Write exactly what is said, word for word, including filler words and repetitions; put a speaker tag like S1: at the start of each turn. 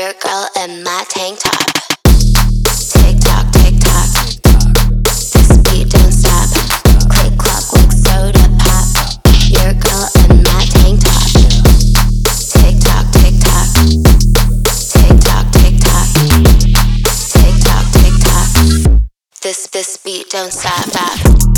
S1: Your girl in my tank top. Tick tock, tick tock. This beat don't stop. Click clock, quick soda pop. Your girl in my tank top. Tick tock, tick tock. Tick tock, tick tock. Tick tock, tick tock. This this beat don't stop. stop.